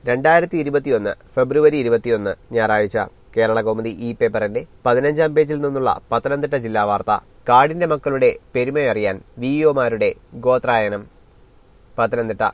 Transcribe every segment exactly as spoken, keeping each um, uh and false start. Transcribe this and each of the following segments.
രണ്ടായിരത്തി ഇരുപത്തിയൊന്ന് ഫെബ്രുവരി ഇരുപത്തിയൊന്ന് ഞായറാഴ്ച. കേരള കൗമുദി ഈ പേപ്പറിന്റെ പതിനഞ്ചാം പേജിൽ നിന്നുള്ള പത്തനംതിട്ട ജില്ലാ വാർത്ത. കാടിന്റെ മക്കളുടെ പെരുമയറിയാൻ വിഇഒമാരുടെ ഗോത്രായനം. പത്തനംതിട്ട.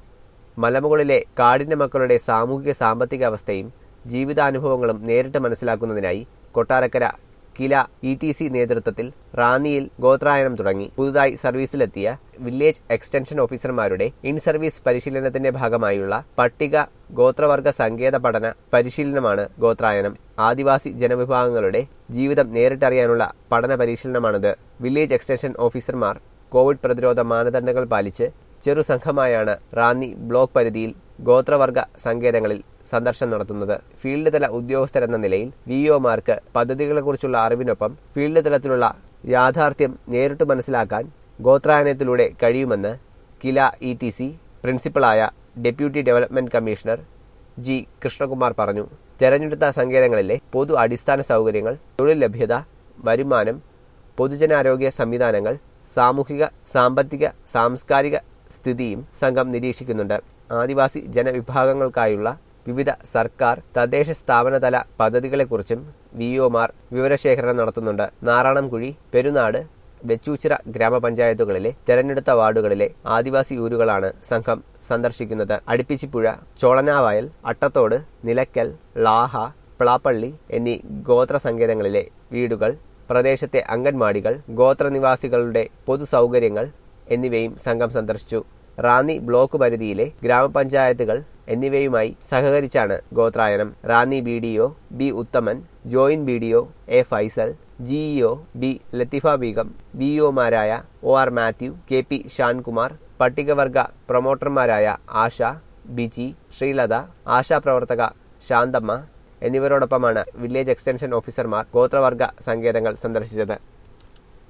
മലമുകളിലെ കാടിന്റെ മക്കളുടെ സാമൂഹിക സാമ്പത്തിക അവസ്ഥയും ജീവിതാനുഭവങ്ങളും നേരിട്ട് മനസ്സിലാക്കുന്നതിനായി Kottarakkara KILA E T C നേതൃത്വത്തിൽ റാന്നിയിൽ ഗോത്രായനം തുടങ്ങി. പുതുതായി സർവീസിലെത്തിയ വില്ലേജ് എക്സ്റ്റൻഷൻ ഓഫീസർമാരുടെ ഇൻ സർവീസ് പരിശീലനത്തിന്റെ ഭാഗമായുള്ള പട്ടിക ഗോത്രവർഗ സങ്കേത പഠന പരിശീലനമാണ് ഗോത്രായനം. ആദിവാസി ജനവിഭാഗങ്ങളുടെ ജീവിതം നേരിട്ടറിയാനുള്ള പഠന പരിശീലനമാണിത്. വില്ലേജ് എക്സ്റ്റൻഷൻ ഓഫീസർമാർ കോവിഡ് പ്രതിരോധ മാനദണ്ഡങ്ങൾ പാലിച്ച് ചെറു സംഘമായാണ് റാന്നി ബ്ലോക്ക് പരിധിയിൽ ഗോത്രവർഗ സങ്കേതങ്ങളിൽ സന്ദർശനം നടത്തുന്നത്. ഫീൽഡ് തല ഉദ്യോഗസ്ഥരെന്ന നിലയിൽ വിഇഒമാർക്ക് പദ്ധതികളെക്കുറിച്ചുള്ള അറിവിനൊപ്പം ഫീൽഡ് തലത്തിലുള്ള യാഥാർത്ഥ്യം നേരിട്ട് മനസ്സിലാക്കാൻ ഗോത്രായനത്തിലൂടെ കഴിയുമെന്ന് കില ഇ ടി സി പ്രിൻസിപ്പളായ deputy development commissioner G Krishnakumar പറഞ്ഞു. തെരഞ്ഞെടുത്ത സങ്കേതങ്ങളിലെ പൊതു അടിസ്ഥാന സൗകര്യങ്ങൾ, തൊഴിൽ ലഭ്യത, വരുമാനം, പൊതുജനാരോഗ്യ സംവിധാനങ്ങൾ, സാമൂഹിക സാമ്പത്തിക സാംസ്കാരിക സ്ഥിതിയും സംഘം നിരീക്ഷിക്കുന്നുണ്ട്. ആദിവാസി ജനവിഭാഗങ്ങൾക്കായുള്ള വിവിധ സർക്കാർ തദ്ദേശ സ്ഥാപനതല പദ്ധതികളെക്കുറിച്ചും വിഇഒമാർ വിവരശേഖരണം നടത്തുന്നുണ്ട്. നാറാണംകുഴി, പെരുനാട്, വെച്ചൂച്ചിറ ഗ്രാമപഞ്ചായത്തുകളിലെ തെരഞ്ഞെടുത്ത വാർഡുകളിലെ ആദിവാസി ഊരുകളാണ് സംഘം സന്ദർശിക്കുന്നത്. അടുപ്പിച്ചിപ്പുഴ, ചോളനാവയൽ, അട്ടത്തോട്, നിലയ്ക്കൽ, ലാഹ, പ്ലാപ്പള്ളി എന്നീ ഗോത്ര സങ്കേതങ്ങളിലെ വീടുകൾ, പ്രദേശത്തെ അംഗൻവാടികൾ, ഗോത്രനിവാസികളുടെ പൊതു സൗകര്യങ്ങൾ എന്നിവയും സംഘം സന്ദർശിച്ചു. റാന്നി ബ്ലോക്ക് പരിധിയിലെ ഗ്രാമപഞ്ചായത്തുകൾ എന്നിവയുമായി സഹകരിച്ചാണ് ഗോത്രായനം. Ranni B D O B Uthaman, joint B D O A Faisal, GEO B Lathifa Beegum, വിഇഒമാരായ O R Mathew, K P Shankumar, പട്ടികവർഗ പ്രൊമോട്ടർമാരായ ആശ, ബിജി, ശ്രീലത, ആശാപ്രവർത്തക ശാന്തമ്മ എന്നിവരോടൊപ്പമാണ് വില്ലേജ് എക്സ്റ്റൻഷൻ ഓഫീസർമാർ ഗോത്രവർഗ സങ്കേതങ്ങൾ സന്ദർശിച്ചത്.